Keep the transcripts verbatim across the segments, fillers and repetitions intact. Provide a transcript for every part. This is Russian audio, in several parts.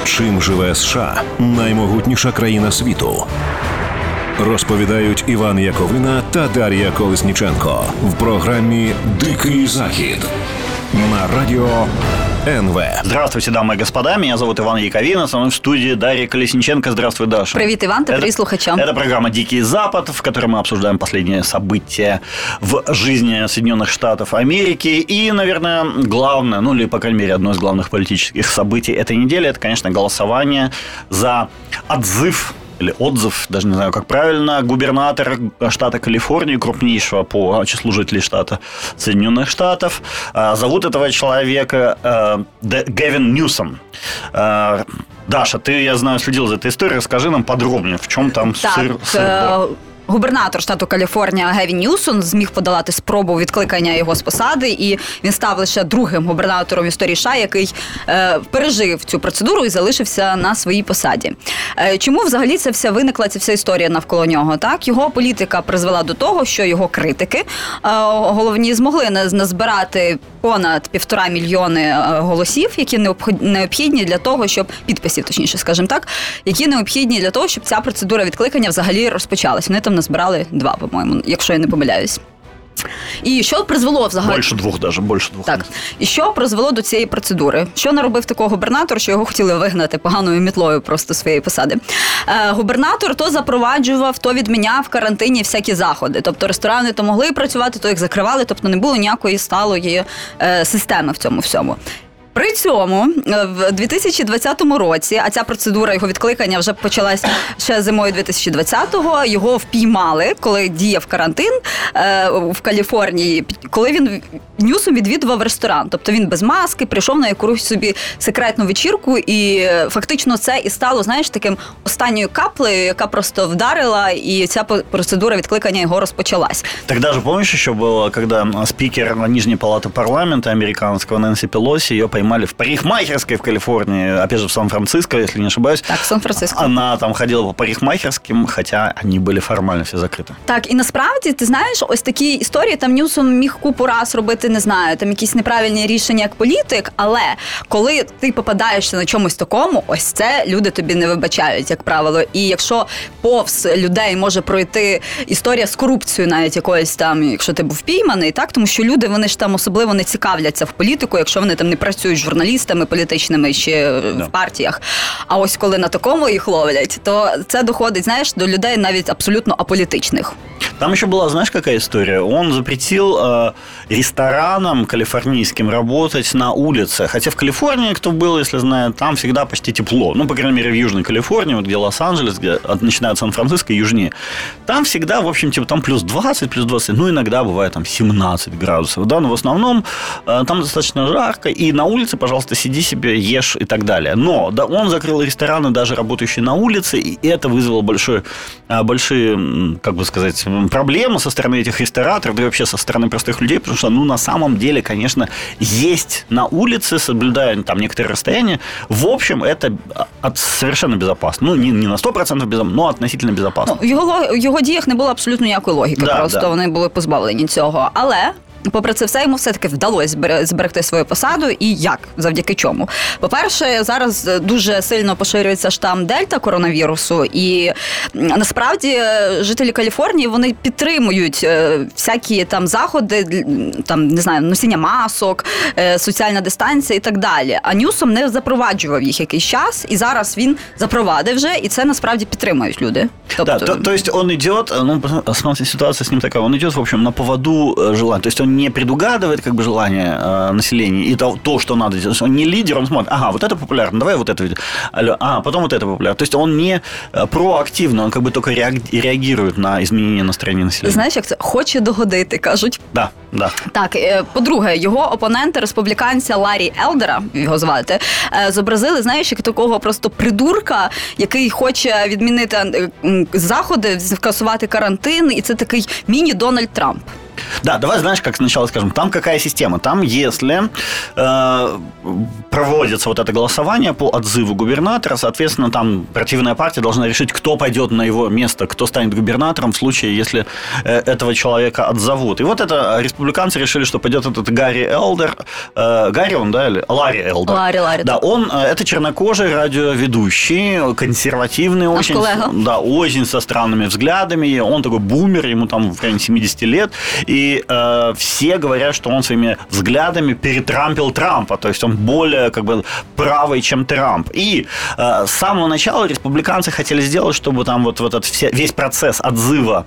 Чим живе США – наймогутніша країна світу? Розповідають Іван Яковина та Дар'я Колесніченко в програмі «Дикий Захід» на радио эн вэ. Здравствуйте, дамы и господа. Меня зовут Иван Яковина. Со мной в студии Дарья Колесниченко. Здравствуй, Даша. Привет, Иван. Ты это, привет слухачам. Это программа «Дикий Запад», в которой мы обсуждаем последние события в жизни Соединенных Штатов Америки. И, наверное, главное, ну или, по крайней мере, одно из главных политических событий этой недели, это, конечно, голосование за отзыв или отзыв, даже не знаю, как правильно, губернатора штата Калифорнии, крупнейшего по числу жителей штата Соединенных Штатов. Зовут этого человека Гэвин Ньюсом. Даша, ты, я знаю, следила за этой историей. Расскажи нам подробнее, в чем там так, сыр, сыр Губернатор штату Каліфорнія Гевін Ньюсом зміг подолати спробу відкликання його з посади, і він став лише другим губернатором в історії США, який е, пережив цю процедуру і залишився на своїй посаді. Е, чому взагалі це вся виникла, ця вся історія навколо нього? Так, його політика призвела до того, що його критики, е, головні, змогли назбирати понад півтора мільйони голосів, які необхідні для того, щоб підписів, точніше, скажімо так, які необхідні для того, щоб ця процедура відкликання взагалі розпочалась. Вони там назбирали два, по-моєму, якщо я не помиляюсь. І що призвело взагалі... Більше двох, даже, більше двох. Так. І що призвело до цієї процедури? Що наробив такого губернатор, що його хотіли вигнати поганою мітлою просто з своєї посади? Е, губернатор то запроваджував, то відміняв в карантині всякі заходи. Тобто ресторани то могли працювати, то їх закривали, тобто не було ніякої сталої е, системи в цьому всьому. При цьому в дві тисячі двадцятому році, а ця процедура його відкликання вже почалась ще зимою дві тисячі двадцятого, його впіймали, коли діяв карантин е, в Каліфорнії, коли він Ньюсом відвідував ресторан. Тобто він без маски прийшов на якусь собі секретну вечірку, і фактично це і стало, знаєш, таким останньою каплею, яка просто вдарила, і ця процедура відкликання його розпочалась. Тогда же, помнишь, еще было, когда спикер Нижней палаты парламента американского Нэнси Пелоси, ее поймали в парикмахерской в Калифорнии, опять же в Сан-Франциско, если не ошибаюсь. Так, в Сан-Франциско. Она там ходила по парикмахерским, хотя они были формально все закриті. Так, і насправді, ти знаєш, ось такі історії, там Ньюсом міг купу раз робити, не знаю, там якісь неправильні рішення як політик, але коли ти попадаєшся на чомусь такому, ось це люди тобі не вибачають, як правило. І якщо повз людей може пройти історія з корупцією навіть якоюсь там, якщо ти був впійманий, так, тому що люди, вони ж там особливо не цікавляться в політику, якщо вони там не працюють журналістами політичними чи да. в партіях. А ось коли на такому їх ловлять, то це доходить, знаєш, до людей навіть абсолютно аполітичних. Там еще была, знаешь, какая история? Он запретил э, ресторанам калифорнийским работать на улице. Хотя в Калифорнии, кто был, если знает, там всегда почти тепло. Ну, по крайней мере, в Южной Калифорнии, вот где Лос-Анджелес, где начинает от Сан-Франциско и южнее. Там всегда, в общем, типа, там плюс двадцать, плюс двадцать, ну, иногда бывает там семнадцать градусов. Да, но в основном э, там достаточно жарко, и на улице, пожалуйста, сиди себе, ешь и так далее. Но да, он закрыл рестораны, даже работающие на улице, и это вызвало большое, большие, как бы сказать, проблемы со стороны этих рестораторов, да и вообще со стороны простых людей, потому что, ну, на самом деле, конечно, есть на улице, соблюдая там некоторые расстояния, в общем, это от, совершенно безопасно. Ну, не, не на сто процентов безопасно, но относительно безопасно. Ну, в його, в його діях не було абсолютно ніякої логіки, да, просто да. вони були позбавлені цього. Але... Попри це все, йому все-таки вдалося зберегти свою посаду. І як? Завдяки чому? По-перше, зараз дуже сильно поширюється штам Дельта коронавірусу. І насправді жителі Каліфорнії, вони підтримують всякі там заходи, там, не знаю, носіння масок, соціальна дистанція і так далі. А Ньюсом не запроваджував їх якийсь час, і зараз він запровадив вже, і це насправді підтримують люди. Тобто... Да, то, то есть он идет, ну, смотрите, ситуация с ним такая, он идет, в общем, на поводу желания. То есть он не предугадывает как бы желание э, населения и то, то, что надо делать. Он не лидер, он смотрит, ага, вот это популярно, давай вот это. А, потом вот это популярно. То есть он не проактивно, он как бы только реагирует на изменения настроения населения. Знаєш, як це? Хоче догодити, кажуть. Да, да. Так, по-друге, його опоненти, республіканця Ларі Елдера, його звати, зобразили, знаєш, як такого просто придурка, який хоче відмінити заходи, скасувати карантин, і це такий міні-Дональд Трамп. Да, давай, знаешь, как сначала скажем, там какая система? Там, если э, проводится вот это голосование по отзыву губернатора, соответственно, там противная партия должна решить, кто пойдет на его место, кто станет губернатором в случае, если э, этого человека отзовут. И вот это республиканцы решили, что пойдет этот Гарри Элдер. Э, Гарри он, да, или Ларри Элдер? Ларри, Ларри. Да, он, э, это чернокожий радиоведущий, консервативный, Наш очень, коллега. да, очень со странными взглядами. Он такой бумер, ему там в районе семьдесят лет. И э, все говорят, что он своими взглядами перетрампил Трампа. То есть он более как бы правый, чем Трамп. И э, с самого начала республиканцы хотели сделать, чтобы там вот, вот этот все, весь процесс отзыва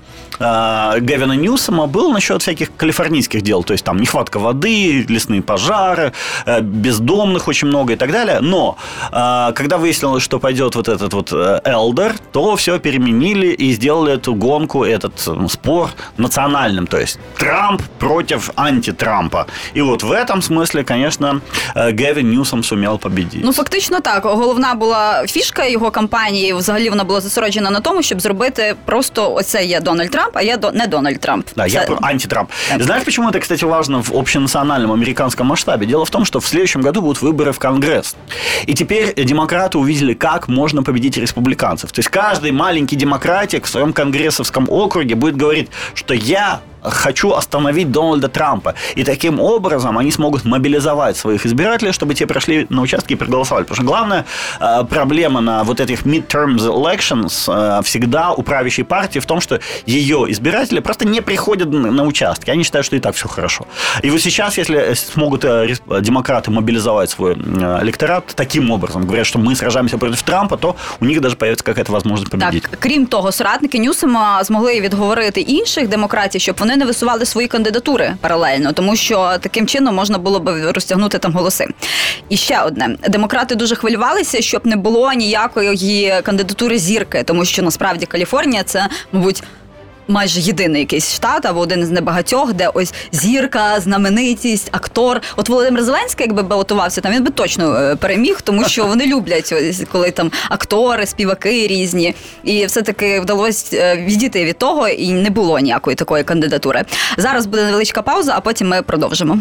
э, Гевина Ньюсома был насчет всяких калифорнийских дел. То есть там нехватка воды, лесные пожары, э, бездомных очень много и так далее. Но э, когда выяснилось, что пойдет вот этот вот э, Элдер, то все переменили и сделали эту гонку, этот э, спор национальным. То есть Трамп против антитрампа. І от в этом смислі, конечно, Гевін Ньюсом сумів победити. Ну, фактично так. Головна була фішка його кампанії, взагалі вона була зосереджена на тому, щоб зробити просто оце є Дональд Трамп, а я до... не Дональд Трамп. Да, Це... я про антитрамп. Знаешь, почему это, кстати, важно в общенациональном американском масштабе? Дело в том, что в следующем году будут выборы в Конгресс. И теперь демократы увидели, как можно победить республиканцев. То есть каждый маленький демократик в своем конгрессовском округе будет говорить, что я хочу остановить Дональда Трампа. И таким образом они смогут мобилизовать своих избирателей, чтобы те прошли на участки и проголосовали. Потому что главная э, проблема на вот этих midterm elections э, всегда у правящей партии в том, что ее избиратели просто не приходят на, на участки. Они считают, что и так все хорошо. И вот сейчас, если смогут э, демократы мобилизовать свой э, электорат таким образом, говорят, что мы сражаемся против Трампа, то у них даже появится какая-то возможность победить. Так, крім того, соратники Ньюсома змогли відговорити інших демократів, щоб вони не висували свої кандидатури паралельно, тому що таким чином можна було б розтягнути там голоси. І ще одне. Демократи дуже хвилювалися, щоб не було ніякої кандидатури зірки, тому що насправді Каліфорнія – це, мабуть, майже єдиний якийсь штат, або один з небагатьох, де ось зірка, знаменитість, актор. От Володимир Зеленський, якби балотувався, там він би точно переміг, тому що вони люблять, ось, коли там актори, співаки різні. І все-таки вдалося відійти від того, і не було ніякої такої кандидатури. Зараз буде невеличка пауза, а потім ми продовжимо.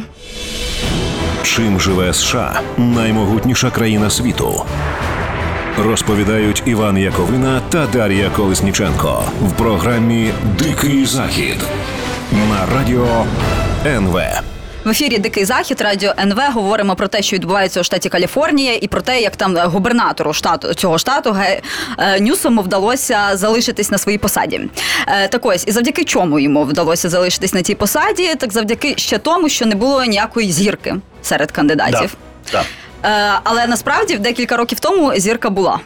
Чим живе США? Наймогутніша країна світу. Розповідають Іван Яковина та Дар'я Колесніченко в програмі «Дикий Захід» на радіо ен ве. В ефірі «Дикий Захід», радіо ен ве. Говоримо про те, що відбувається у штаті Каліфорнія, і про те, як там губернатору штату, цього штату Ньюсому вдалося залишитись на своїй посаді. Так ось, і завдяки чому йому вдалося залишитись на цій посаді? Так завдяки ще тому, що не було ніякої зірки серед кандидатів. Да, да. Але насправді декілька років тому зірка була.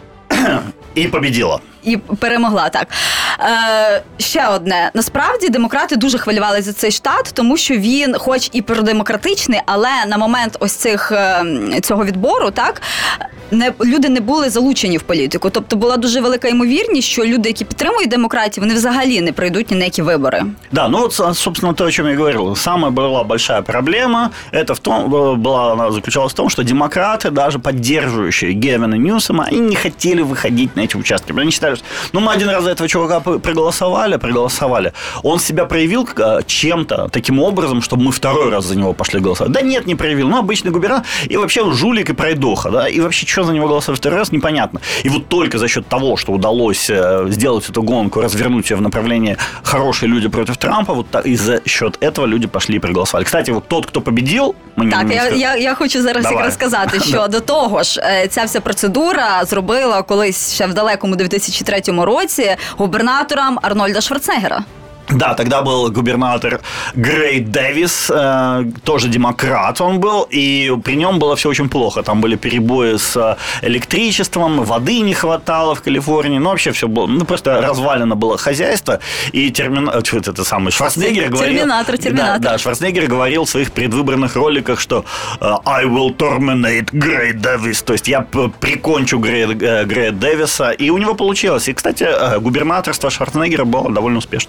І победила. І перемогла, так. Е, ще одне. Насправді, демократи дуже хвилювалися за цей штат, тому що він, хоч і продемократичний, але на момент ось цих, цього відбору, так, не, люди не були залучені в політику. Тобто була дуже велика ймовірність, що люди, які підтримують демократів, вони взагалі не пройдуть ні на які вибори. Да, ну вот, собственно, то, о чем я говорил. Самая была большая проблема, это в том, была, она заключалась в том, что демократы, даже поддерживающие Гевина Ньюсома, они не хотели выходить на эти участки. Они считали, что ну, мы один раз за этого чувака проголосовали, проголосовали. Он себя проявил чем-то таким образом, чтобы мы второй раз за него пошли голосовать. Да нет, не проявил. Ну, обычный губернатор. И вообще он жулик и пройдоха. Да? И вообще, что за него голосовать второй раз, непонятно. И вот только за счет того, что удалось сделать эту гонку, развернуть ее в направлении «хорошие люди против Трампа», вот и за счет этого люди пошли и проголосовали. Кстати, вот тот, кто победил... Мы так, я, я, я хочу зараз Давай. якраз сказати, що до того ж, ця вся процедура зробила колись ще в далекому дві тисячі третьому році губернатором Арнольда Шварценеггера. Да, тогда был губернатор Грей Дэвис, э, тоже демократ он был, и при нем было все очень плохо. Там были перебои с электричеством, воды не хватало в Калифорнии, ну вообще все было, ну просто развалено было хозяйство. И термина... что это самый Шварценеггер говорил... Терминатор, терминатор. Да, да, Шварценеггер говорил в своих предвыборных роликах, что I will terminate Грей Дэвис, то есть я прикончу Грея, Грея Дэвиса, и у него получилось. И, кстати, губернаторство Шварценеггера было довольно успешным. А то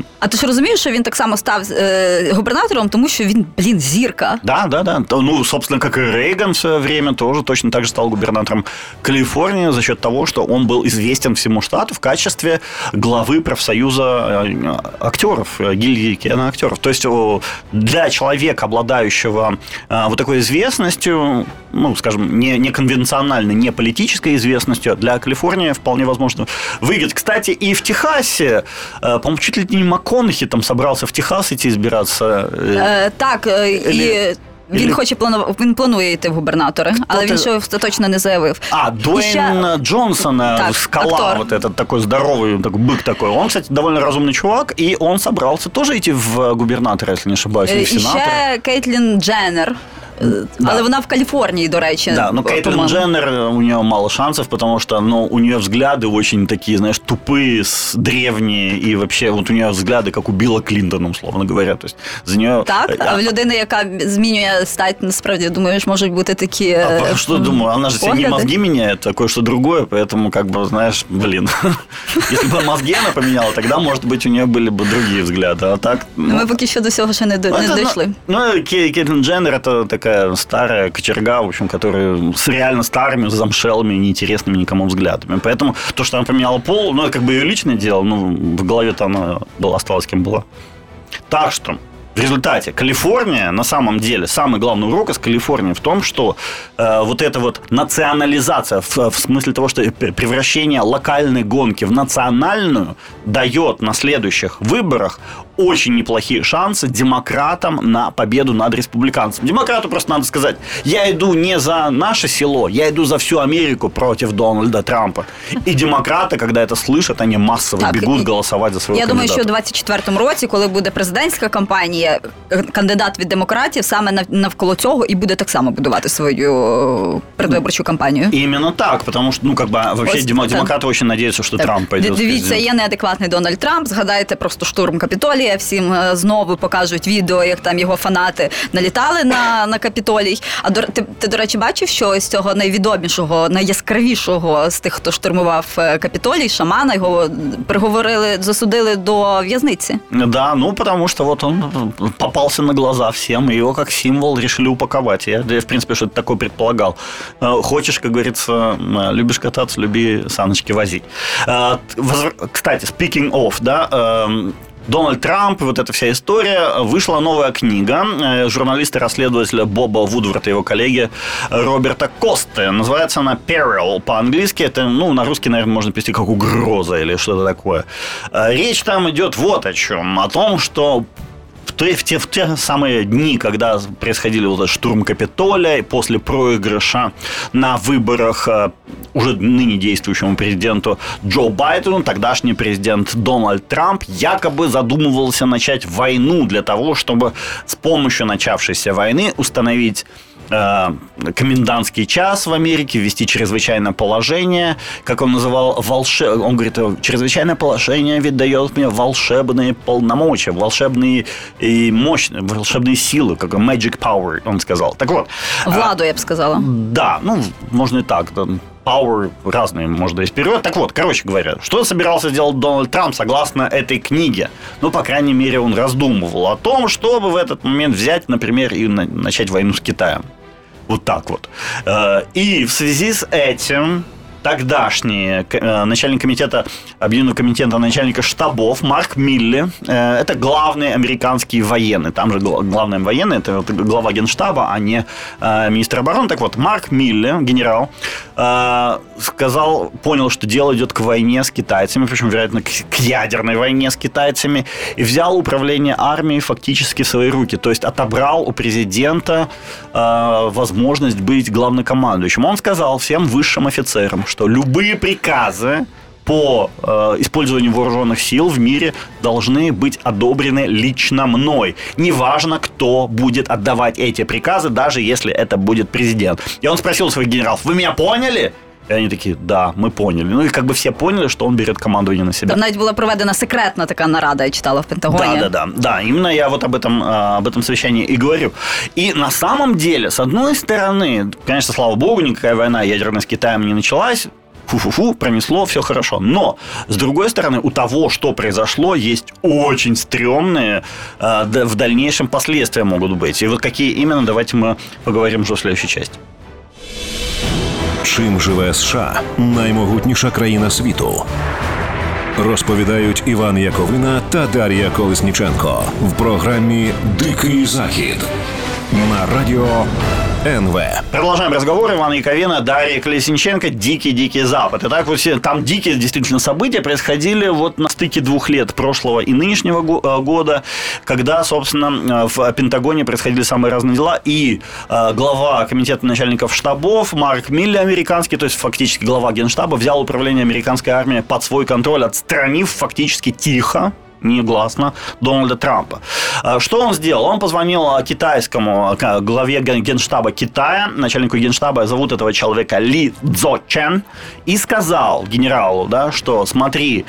ж розумієш, що він так само став е, губернатором, тому що він, блін, зірка. Да, да, да. Ну, собственно, как и Рейган в свое время тоже точно так же стал губернатором Калифорнии за счет того, что он был известен всему штату в качестве главы профсоюза актеров, гильдии киноактеров. То есть для человека, обладающего вот такой известностью, ну, скажем, не, не конвенциональной, не политической известностью, для Калифорнии вполне возможно выиграть. Кстати, и в Техасе, по-моему, чуть ли не МакКонахи там собрался в Техас идти избираться. Е, так, е, Или... і... Він Или... хоче планував, він планує йти в губернатори, але він ще остаточно не заявив. А, Дуэйн ще... Джонсон, так, скала, актор. Вот этот такой здоровый, такой бык такой. Он, кстати, довольно разумный чувак, и он собрался тоже идти в губернатора, если не ошибаюсь, или в сенатора. І ще Кейтлін Дженнер. Да. Але вона в Калифорнии, до речи. Да, но Кейтлин Дженнер, у нее мало шансов, потому что, ну, у нее взгляды очень такие, знаешь, тупые, древние, и вообще вот у нее взгляды, как у Билла Клинтона, условно говоря. То есть за нее... Так? А в людини, яка змінює стать, насправді, думаєш, можуть бути такі... А что думаю? Она же себе не мозги меняет, а кое-что другое, поэтому, как бы, знаешь, блин, если бы мозги она поменяла, тогда, может быть, у нее были бы другие взгляды, а так... Мы поки що до цього ще не дійшли. Ну, Кейтлин Дженнер, это такая старая кочерга, в общем, которая с реально старыми, замшелыми, неинтересными никому взглядами. Поэтому то, что она поменяла пол, ну, это как бы ее личное дело, ну, в голове-то она была, осталась кем была. Так что, в результате Калифорния, на самом деле, самый главный урок из Калифорнии в том, что э, вот эта вот национализация, в, в смысле того, что превращение локальной гонки в национальную дает на следующих выборах очень неплохие шансы демократам на победу над республиканцами. Демократу просто надо сказать, я иду не за наше село, я иду за всю Америку против Дональда Трампа. И демократи, когда это слышат, они массово так, бегут голосовать за своего я кандидата. Я думаю, що у двадцять четвертому році, коли буде президентська кампанія, кандидат від демократів саме навколо цього і буде так само будувати свою предвиборчу кампанію. Именно так, потому что, ну, как бы, вообще Ось, демократи так. очень надеются, что так. Трамп пойдет. Дивіться, є неадекватний Дональд Трамп, згадайте просто штурм Капітолії, всім знову покажуть відео, як там його фанати налітали на, на Капітолій. А до, ти, ти, до речі, бачив, що з цього найвідомішого, найяскравішого з тих, хто штурмував Капітолій, шамана, його приговорили, засудили до в'язниці? Да, ну, потому что вот он попался на глаза всем, и его как символ решили упаковать. Я, я в принципе, что-то такое предполагал. Хочешь, как говорится, любишь кататься, люби саночки возить. Кстати, speaking of, да, Дональд Трамп, вот эта вся история, вышла новая книга журналиста-расследователя Боба Вудворта и его коллеги Роберта Косты. Называется она «Peril» по-английски. Это, ну, на русский, наверное, можно перевести как «угроза» или что-то такое. Речь там идет вот о чем. О том, что в те, в те самые дни, когда происходили вот этот штурм Капитолия, и после проигрыша на выборах уже ныне действующему президенту Джо Байдену, тогдашний президент Дональд Трамп якобы задумывался начать войну для того, чтобы с помощью начавшейся войны установить комендантский час в Америке, ввести чрезвычайное положение, как он называл, волшеб... он говорит, чрезвычайное положение ведь дает мне волшебные полномочия, волшебные и мощные, волшебные силы, как magic power, он сказал. Так вот. Владу, я бы сказала. Да, ну, можно и так, да. Power разные, можно и вперед. Так вот, короче говоря, что собирался сделать Дональд Трамп согласно этой книге? Ну, по крайней мере, он раздумывал о том, чтобы в этот момент взять, например, и начать войну с Китаем. Вот так вот. И в связи с этим тогдашний начальник комитета, объединенного комитета начальника штабов Марк Милли, это главный американский военный, там же главный военный, это глава генштаба, а не министр обороны. Так вот, Марк Милли, генерал, сказал, понял, что дело идет к войне с китайцами, причем, вероятно, к ядерной войне с китайцами, и взял управление армией фактически в свои руки, то есть отобрал у президента возможность быть главнокомандующим. Он сказал всем высшим офицерам, что любые приказы по э, использованию вооруженных сил в мире должны быть одобрены лично мной. Неважно, кто будет отдавать эти приказы, даже если это будет президент. И он спросил своих генералов, вы меня поняли? И они такие, да, мы поняли. Ну и как бы все поняли, что он берет командование на себя. Там навіть була проведена секретна така нарада, я читала в Пентагоне. Да, да, да, да. Именно я вот об этом, об этом совещании и говорю. И на самом деле, с одной стороны, конечно, слава богу, никакая война ядерная с Китаем не началась. фу-фу-фу, пронесло, все хорошо. Но, с другой стороны, у того, что произошло, есть очень стрёмные э, в дальнейшем последствия могут быть. И вот какие именно, давайте мы поговорим уже в следующей части. Чим живе США – наймогутніша країна світу? Розповідають Іван Яковина та Дар'я Колесніченко в програмі «Дикий Захід» на радіо ен ве. Продолжаем разговор. Иван Яковина, Дарья Колесниченко, «Дикий-дикий Запад». Итак, вот все, там дикие действительно события происходили вот на стыке двух лет прошлого и нынешнего года, когда, собственно, в Пентагоне происходили самые разные дела. И э, глава комитета начальников штабов Марк Милле, американский, то есть фактически глава Генштаба, взял управление американской армией под свой контроль, отстранив фактически тихо, негласно Дональда Трампа. Что он сделал? Он позвонил китайскому главе Генштаба Китая, начальнику Генштаба, зовут этого человека Ли Цзочен, и сказал генералу, да, что смотри,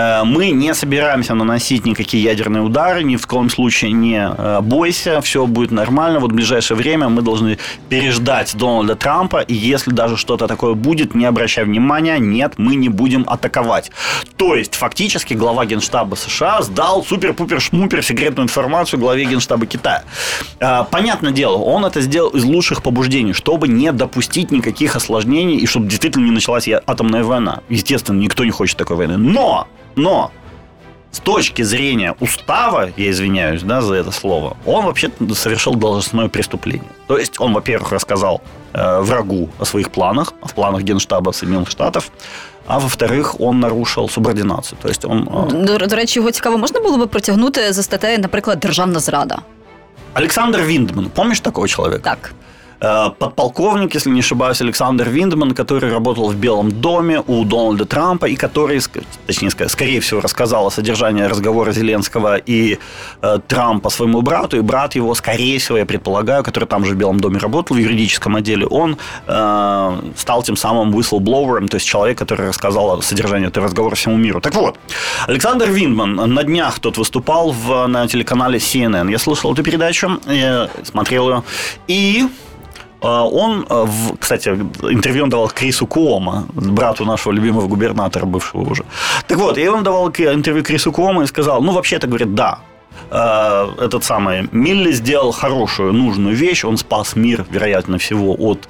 мы не собираемся наносить никакие ядерные удары, ни в коем случае не бойся, все будет нормально. Вот в ближайшее время мы должны переждать Дональда Трампа, и если даже что-то такое будет, не обращай внимания, нет, мы не будем атаковать. То есть, фактически, глава Генштаба США сдал супер-пупер-шмупер секретную информацию главе Генштаба Китая. Понятное дело, он это сделал из лучших побуждений, чтобы не допустить никаких осложнений и чтобы действительно не началась атомная война. Естественно, никто не хочет такой войны. Но Но с точки зрения устава, я извиняюсь, да, за это слово, он вообще совершил должностное преступление. То есть он, во-первых, рассказал э, врагу о своих планах, о планах Генштаба Соединенных Штатов, а во-вторых, он нарушив субординацію. Тобто он... До, до речі, його цікаво, можна було би притягнути за статтею, наприклад, державна зрада? Александр Виндман, помнишь такого человека? Так. Подполковник, если не ошибаюсь, Александр Виндман, который работал в Белом доме у Дональда Трампа и который, точнее, скорее всего, рассказал о содержании разговора Зеленского и э, Трампа своему брату, и брат его, скорее всего, я предполагаю, который там же в Белом доме работал, в юридическом отделе, он э, стал тем самым whistleblowером, то есть человек, который рассказал о содержании этого разговора всему миру. Так вот, Александр Виндман на днях тот выступал в, на телеканале си эн эн. Я слушал эту передачу, я смотрел ее, и... Он, кстати, интервью он давал Крису Куомо, брату нашего любимого губернатора, бывшего уже. Так вот, и он давал интервью Крису Куомо и сказал, ну, вообще-то, говорит, да, этот самый Милле сделал хорошую, нужную вещь, он спас мир, вероятно всего, от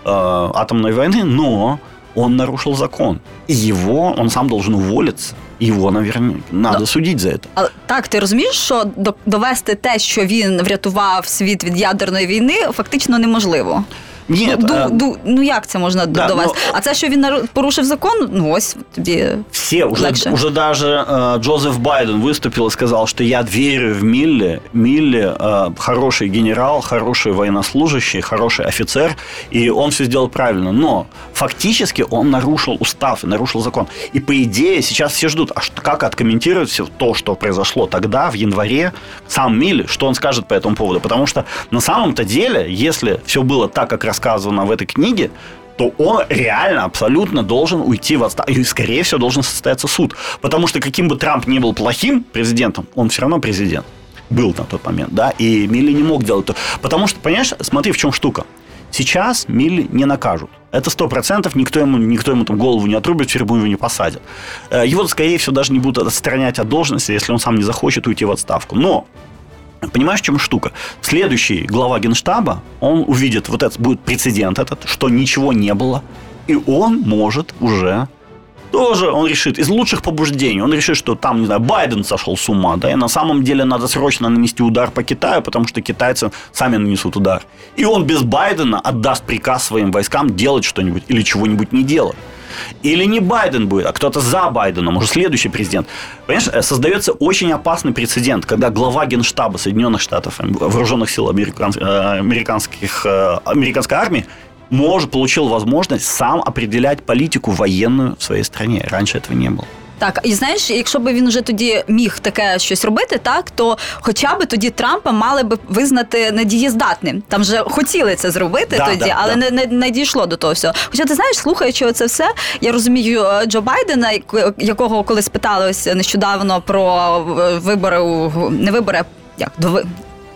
атомной войны, но он нарушил закон. И его, он сам должен уволиться. Його, наверное, треба да. судити за це. А, так, ти розумієш, що довести те, що він врятував світ від ядерної війни, фактично неможливо? Ні, ну, а... ду, ну як це можна да, довести? Но... А це, що він порушив закон, ну ось тобі Все, уже, легше. Уже даже э, Джозеф Байден выступил и сказал, что я верю в Милле. Милле э, хороший генерал, хороший военнослужащий, хороший офицер, и он все сделал правильно. Но фактически он нарушил устав и нарушил закон. И по идее сейчас все ждут, а что, как откомментирует все то, что произошло тогда, в январе, сам Милле, что он скажет по этому поводу. Потому что на самом-то деле, если все было так, как рассказано в этой книге, то он реально абсолютно должен уйти в отставку. И, скорее всего, должен состояться суд. Потому что каким бы Трамп ни был плохим президентом, он все равно президент. Был на тот момент, да, и Милле не мог делать это. Потому что, понимаешь, смотри, в чем штука. Сейчас Милле не накажут. Это сто процентов, никто ему, никто ему там голову не отрубит, в тюрьму его не посадят. Его, скорее всего, даже не будут отстранять от должности, если он сам не захочет уйти в отставку. Но понимаешь, в чем штука? Следующий глава Генштаба, он увидит, вот это будет прецедент этот, что ничего не было, и он может уже тоже, он решит, из лучших побуждений, он решит, что там, не знаю, Байден сошел с ума, да, и на самом деле надо срочно нанести удар по Китаю, потому что китайцы сами нанесут удар. И он без Байдена отдаст приказ своим войскам делать что-нибудь или чего-нибудь не делать. Или не Байден будет, а кто-то за Байденом, уже следующий президент. Понимаешь, создается очень опасный прецедент, когда глава Генштаба Соединенных Штатов, вооруженных сил американ... американских... американской армии может, получил возможность сам определять политику военную в своей стране. Раньше этого не было. Так, і знаєш, якщо б він вже тоді міг таке щось робити, так, то хоча б тоді Трампа мали б визнати недієздатним. Там же хотіли це зробити да, тоді, да, але да. Не, не, не дійшло до того всього. Хоча, ти знаєш, слухаючи це все, я розумію Джо Байдена, якого колись питали ось нещодавно про вибори, у, не вибори, як, до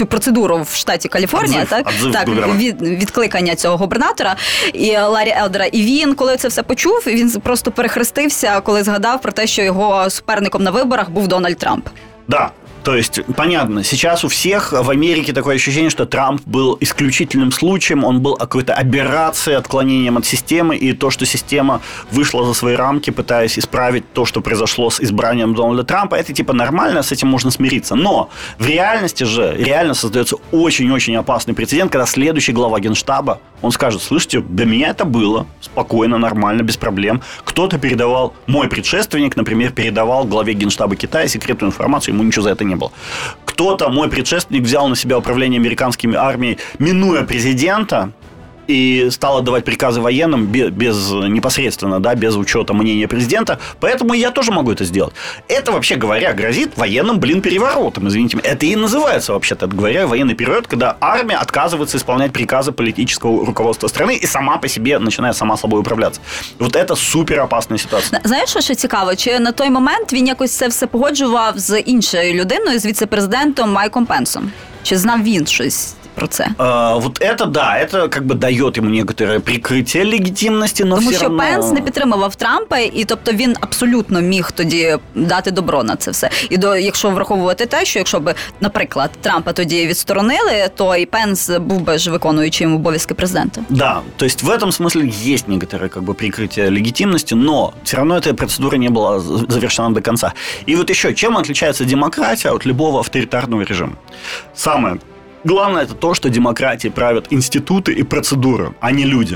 цю процедуру в штаті Каліфорнія, Отзив, так, отзив так від, відкликання цього губернатора і Ларі Елдера. І він, коли це все почув, він просто перехрестився, коли згадав про те, що його суперником на виборах був Дональд Трамп. Да. То есть, понятно, сейчас у всех в Америке такое ощущение, что Трамп был исключительным случаем, он был какой-то аберрацией, отклонением от системы, и то, что система вышла за свои рамки, пытаясь исправить то, что произошло с избранием Дональда Трампа, это типа нормально, с этим можно смириться. Но в реальности же реально создается очень-очень опасный прецедент, когда следующий глава Генштаба, он скажет: слышите, до меня это было спокойно, нормально, без проблем. Кто-то передавал, мой предшественник, например, передавал главе Генштаба Китая секретную информацию, ему ничего за это не было. Кто-то, мой предшественник, взял на себя управление американскими армией, минуя президента, и стал отдавать приказы военным без, без непосредственно, да, без учета мнения президента. Поэтому я тоже могу это сделать. Это, вообще говоря, грозит военным, блин, переворотом. Извините меня. Это и называется, вообще-то говоря, военный переворот, когда армия отказывается исполнять приказы политического руководства страны и сама по себе начинает сама собой управляться. Вот это супер опасна ситуація. Знаєш, що ще цікаво? Чи на той момент він якось це все погоджував з іншою людиною, з віце-президентом Майком Пенсом? Чи знав він щось про це? А, вот это, да, это как бы дает ему некоторое прикрытие легитимности, но Тому все що равно... Пенс не підтримував Трампа, і тобто він абсолютно міг тоді дати добро на це все. І до, якщо враховувати те, що якщо б, наприклад, Трампа тоді відсторонили, то і Пенс був би ж виконуючим обов'язки президента. Да, то есть в этом смысле есть некоторое как бы прикрытие легитимности, но все равно эта процедура не была завершена до конца. И вот еще, чем отличается демократия от любого авторитарного режима? Самое главное — это то, что демократии правят институты и процедуры, а не люди.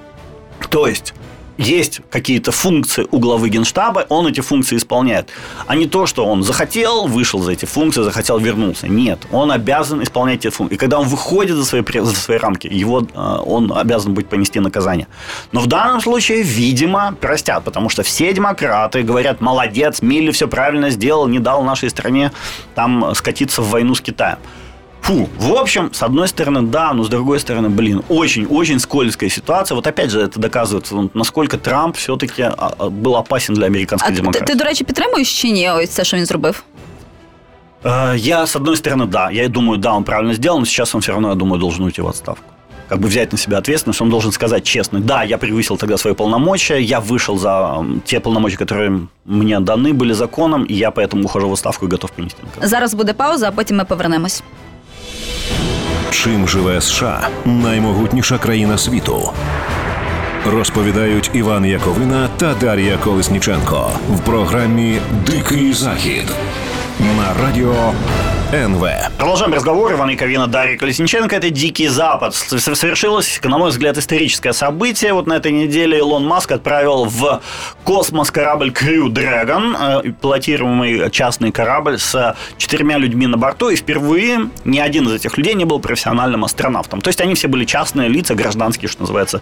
То есть есть какие-то функции у главы Генштаба, он эти функции исполняет. А не то, что он захотел, вышел за эти функции, захотел, вернулся. Нет, он обязан исполнять эти функции. И когда он выходит за свои, за свои рамки, его, он обязан быть понести наказание. Но в данном случае, видимо, простят, потому что все демократы говорят: молодец, Милли все правильно сделал, не дал нашей стране там скатиться в войну с Китаем. Фу, в общем, с одной стороны, да, но с другой стороны, блин, очень-очень скользкая ситуация. Вот опять же, это доказывает, насколько Трамп все-таки был опасен для американской а демократии. Ти, ти, до речі, підтримуєш чи ні ось це, що він зробив? Я, с одной стороны, да, я думаю, да, он правильно сделал, но сейчас он все равно, я думаю, должен уйти в отставку. Как бы взять на себя ответственность, он должен сказать честно: да, я превысил тогда свои полномочия, я вышел за те полномочия, которые мне даны были законом, и я поэтому ухожу в отставку и готов понести наказание. Зараз буде пауза, а потім ми повернемось. Чим живе США – наймогутніша країна світу? Розповідають Іван Яковина та Дар'я Колесніченко в програмі «Дикий Захід» на радіо ен ве. Продолжаем разговор. Иван Яковина, Дарья Колесниченко. Это «Дикий Запад». Совершилось, на мой взгляд, историческое событие. Вот на этой неделе Илон Маск отправил в космос корабль Crew Dragon, пилотируемый частный корабль с четырьмя людьми на борту. И впервые ни один из этих людей не был профессиональным астронавтом. То есть они все были частные лица, гражданские, что называется.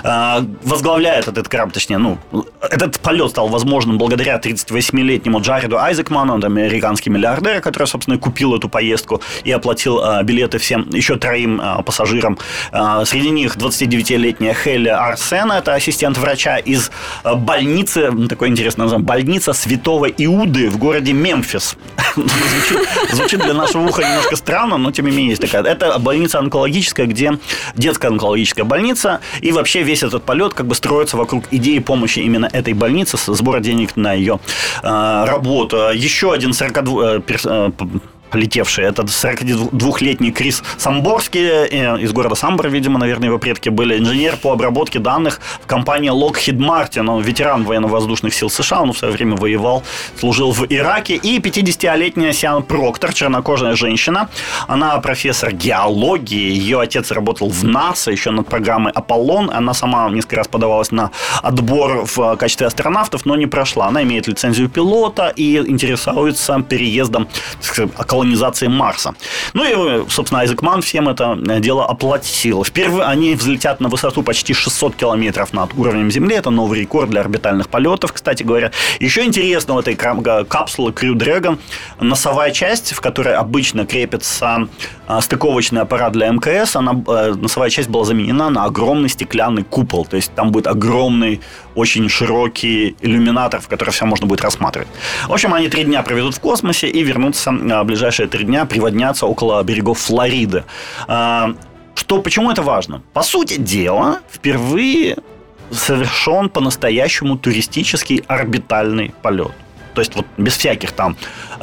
Возглавляет этот корабль, точнее, ну, этот полет стал возможным благодаря тридцативосьмилетнему Джареду Айзекману, американский миллиардер, который, собственно, купил эту поездку и оплатил а, билеты всем, еще троим а, пассажирам. А, среди них двадцатидевятилетняя Хелли Арсена, это ассистент врача из а, больницы, такое интересное название, больница Святого Иуды в городе Мемфис. Звучит, звучит для нашего уха немножко странно, но тем не менее есть такая. Это больница онкологическая, где детская онкологическая больница, и вообще весь этот полет как бы строится вокруг идеи помощи именно этой больницы, сбора денег на ее а, работу. Еще один сорокадву... полетевший. Это сорокадвухлетний Крис Самборский из города Самбор, видимо, наверное, его предки были. Инженер по обработке данных в компании Lockheed Martin. Он ветеран военно-воздушных сил США, он в свое время воевал, служил в Ираке. И пятидесятилетняя Сиан Проктор, чернокожая женщина. Она профессор геологии. Ее отец работал в НАСА еще над программой «Аполлон». Она сама несколько раз подавалась на отбор в качестве астронавтов, но не прошла. Она имеет лицензию пилота и интересуется переездом, колонизации Марса. Ну и, собственно, Айзекман всем это дело оплатил. Впервые они взлетят на высоту почти шестьсот километров над уровнем Земли. Это новый рекорд для орбитальных полетов, кстати говоря. Еще интересно в этой капсуле Crew Dragon носовая часть, в которой обычно крепится стыковочный аппарат для эм ка эс, она, носовая часть была заменена на огромный стеклянный купол. То есть там будет огромный, очень широкий иллюминатор, в который все можно будет рассматривать. В общем, они три дня проведут в космосе и вернутся в ближайшее ближайшие три дня приводнятся около берегов Флориды. Что, почему это важно? По сути дела, впервые совершен по-настоящему туристический орбитальный полет. То есть вот без всяких там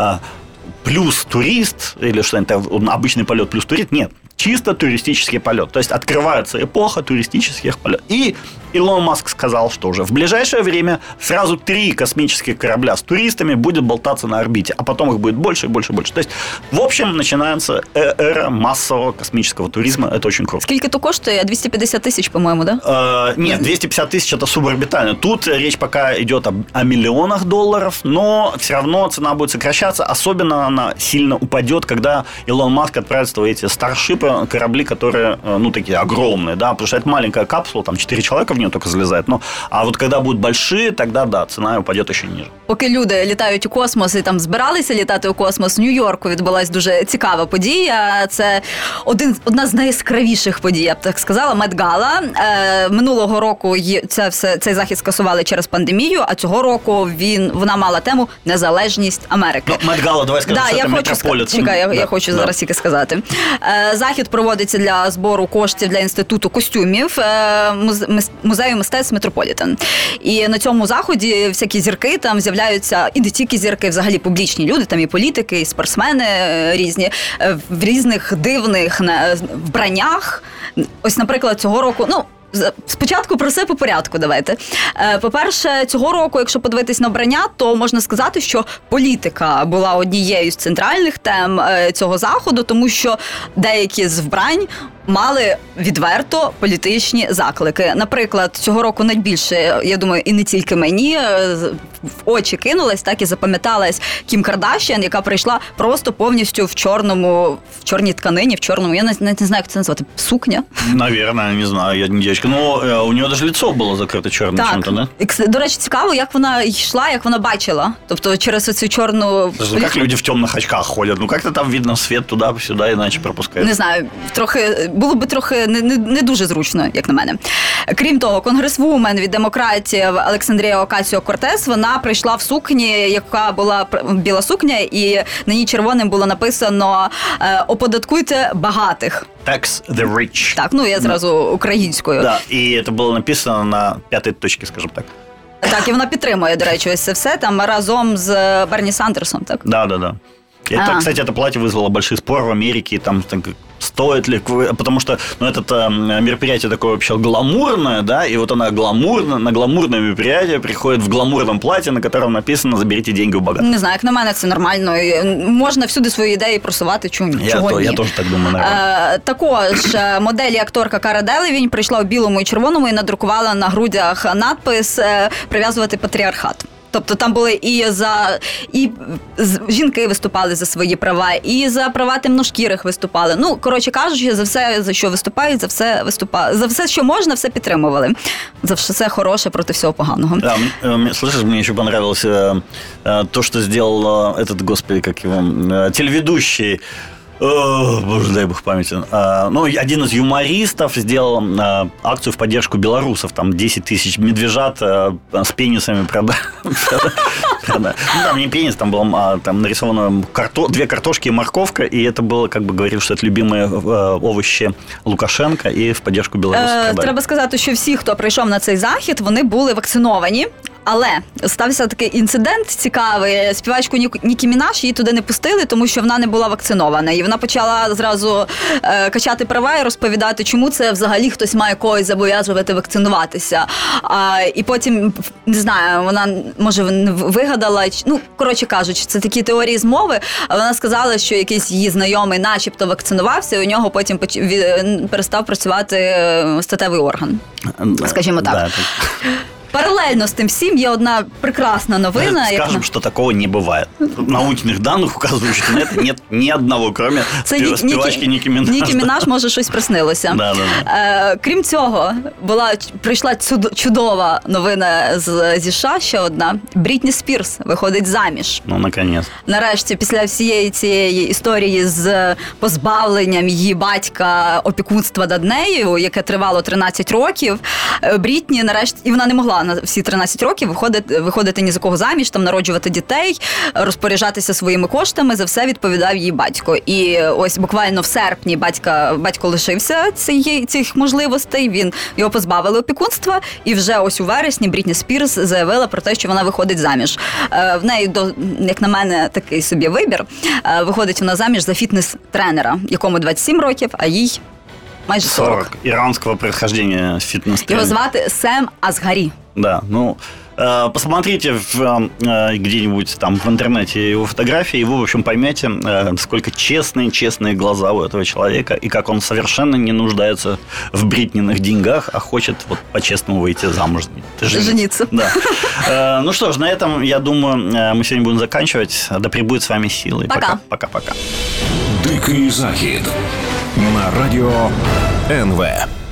плюс турист или что-нибудь, обычный полет плюс турист. Нет, чисто туристический полет. То есть открывается эпоха туристических полетов. И Илон Маск сказал, что уже в ближайшее время сразу три космических корабля с туристами будет болтаться на орбите, а потом их будет больше и больше и больше. То есть, в общем, начинается эра массового космического туризма. Это очень круто. Скільки то коштує? двести пятьдесят тысяч, по-моему, да? Э, нет, двести пятьдесят тысяч это суборбитально. Тут речь пока идет о, о миллионах долларов, но все равно цена будет сокращаться. Особенно она сильно упадет, когда Илон Маск отправится в эти старшипы, корабли, которые, ну, такие огромные, да, потому что это маленькая капсула, там четыре человека в нее только залезает. Но, а вот когда будут большие, тогда, да, цена упадет ще ниже. Поки люди літають у космос і там збиралися літати у космос, в Нью-Йорку відбулась дуже цікава подія. Це один, одна з найяскравіших подій, я б так сказала, Мет-гала. Е, минулого року це все, цей захід скасували через пандемію, а цього року він, вона мала тему «Незалежність Америки». Ну, Мет-гала, давай скажемо, да, що я це хочу, метрополітен. Чекай, я, да, я хочу да. зараз тільки сказати. Е, захід проводиться для збору коштів для Інституту костюмів е, муз, музею мистецтв Метрополітен. І на цьому заході всякі зірки там з'являються, і не тільки зірки, взагалі публічні люди, там і політики, і спортсмени різні, в різних дивних вбраннях. Ось, наприклад, цього року, ну, спочатку про все по порядку давайте. По-перше, цього року, якщо подивитись на вбрання, то можна сказати, що політика була однією з центральних тем цього заходу, тому що деякі з вбрань мали відверто політичні заклики. Наприклад, цього року найбільше, я думаю, і не тільки мені, в очі кинулась, так і запам'яталась Кім Кардашіан, яка прийшла просто повністю в чорному, в чорній тканині, в чорному, я навіть не знаю, як це назвати, сукня? Наверное, не знаю, я не дівчинка. Ну, у нього навіть лицо було закрите чорним чим-то, да? Так, до речі, цікаво, як вона йшла, як вона бачила. Тобто через оцю чорну... Ну, як люди в темних очках ходять? Ну, як-то там видно світ туди-сюди, іначе пропускають. Не знаю, трохи, було би трохи не, не, не дуже зручно, як на мене. Крім того, конгресвумен від демократів Олександрія Окасіо-Кортес, вона прийшла в сукні, яка була біла сукня, і на ній червоним було написано «Оподаткуйте багатих». Tax the rich. Так, ну я зразу українською. Да, і це було написано на п'ятій точці, скажімо так. Так, і вона підтримує, до речі, ось це все там разом з Берні Сандерсом, так? Да, да, да. Это, а. кстати, это платье вызвало большой спор в Америке, там, так, стоит ли, потому что, ну, это мероприятие такое вообще гламурное, да, и вот она гламурно, на гламурное мероприятие приходит в гламурном платье, на котором написано «Заберите деньги у богатых». Не знаю, як на мене це нормально, можна всюди свої ідеї просувати, чому, я чого то, ні. Я теж так думаю, наверное. Е, також модель і акторка Кара Делевінь прийшла у білому і червоному і надрукувала на грудях надпис «Прив'язувати патріархат». Тобто там були і за і жінки виступали за свої права, і за права темношкірих виступали. Ну, коротше кажучи, за все, за що виступають, за все виступали. За все, що можна, все підтримували. За все хороше проти всього поганого. Да, слышишь, мне еще понравилось э, э, то, что сделал э, этот, господи, как его, э, телеведущий. О, боже, дай бог памяти. А, ну, один из юмористов сделал а, акцию в поддержку белорусов. Там десять тысяч медвежат а, с пенисами продали. Ну, там не пенис, там было там нарисовано две картошки и морковка. И это было, как бы говорили, что это любимые овощи Лукашенка. І в поддержку білорусів. Треба сказати, що всі, хто прийшов на цей захід, вони були вакциновані. Але стався такий інцидент цікавий. Співачку Нікі Мінаш її туди не пустили, тому що вона не була вакцинована. І вона почала зразу е, качати права і розповідати, чому це взагалі хтось має когось зобов'язувати вакцинуватися. А, і потім, не знаю, вона, може, вигадала, ну, коротше кажучи, це такі теорії змови. А вона сказала, що якийсь її знайомий начебто вакцинувався, і у нього потім перестав працювати статевий орган. Скажімо так. Да, так. Паралельно з тим всім є одна прекрасна новина. Скажем, як... что такого не бывает. Научных данных, указывающих на это, нет ни одного, кроме спів... співачки Нікі Мінаш. Нікі Мінаш, може, щось приснилося. Да, да, да. Е, крім цього, була, прийшла чудова новина з, зі США, ще одна. Брітні Спірс виходить заміж. Ну, наконець. Нарешті, після всієї цієї історії з позбавленням її батька опікунства над нею, яке тривало тринадцять років, Брітні нарешті, і вона не могла могла на всі тринадцять років виходити, виходити ні за кого заміж, там народжувати дітей, розпоряджатися своїми коштами. За все відповідав її батько. І ось буквально в серпні батька, батько лишився цієї, цих можливостей, він його позбавили опікунства, і вже ось у вересні Брітні Спірс заявила про те, що вона виходить заміж. В неї, до, як на мене, такий собі вибір. Виходить вона заміж за фітнес-тренера, якому двадцять сім років, а їй майже сорок. сорок. Иранского происхождения фитнес-тренер. Його звати Сем Асгарі. Да, ну, э, посмотрите в, э, где-нибудь там в интернете его фотографии, и вы, в общем, поймете, э, сколько честные-честные глаза у этого человека, и как он совершенно не нуждается в Бритниных деньгах, а хочет вот по-честному выйти замуж. Жениться. Жениться. Да. Э, ну что ж, на этом, я думаю, мы сегодня будем заканчивать. Да пребудет с вами силы. Пока. Пока-пока. Дикий захід на радіо ен ве.